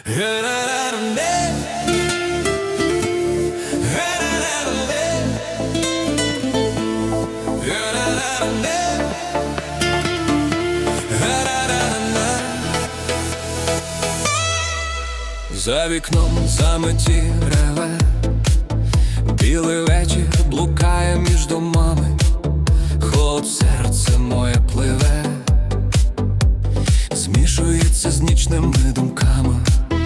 За вікном заметі реве, білий вечір блукає між домами, холод серце моє пливе, змішується з нічними думками.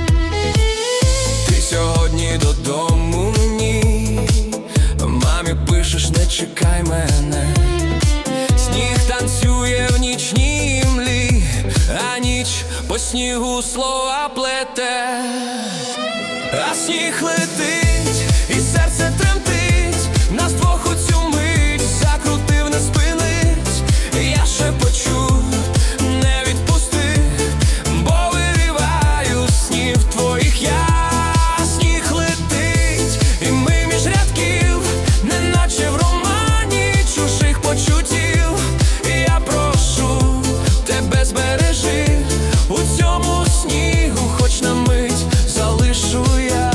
Ти сьогодні додому ні, мамі пишеш, не чекай мене. Сніг танцює в нічній млі, а ніч по снігу слова плете. А сніг летить, і серце тремтить, нас двох у цю мить закрутив, не спинить. Я шепочу, не відпусти, бо вириваю сніг твоїх я. Сніг летить, і ми між рядків, неначе в романі чужих почуттів. Я прошу, тебе збережи у цьому снігу, хоч на мить залишу я.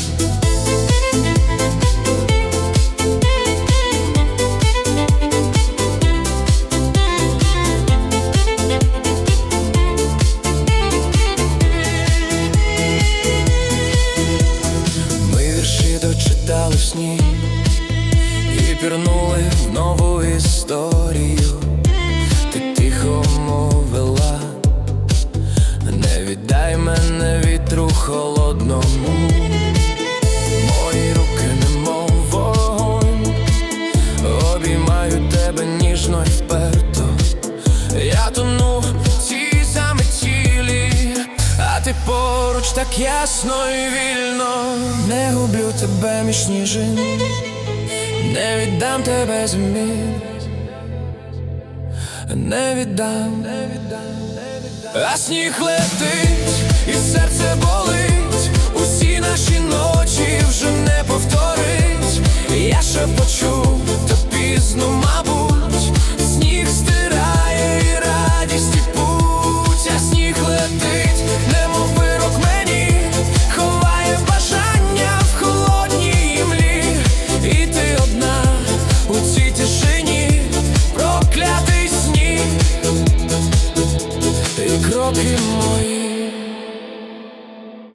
Ми вірші дочитали в сні і пірнули в нову історію. Ти тихо мовила, не віддай мене вітру холодному. Мої руки немов вогонь, обіймаю тебе ніжно й вперто. Я тону в цій заметілі, а ти поруч так ясно і вільно. Не гублю тебе між ніжин, не віддам тебе змін, не віддам. А сніг летить, і серце болить, усі наші ночі вже не повторить. Я шепочу, та пізно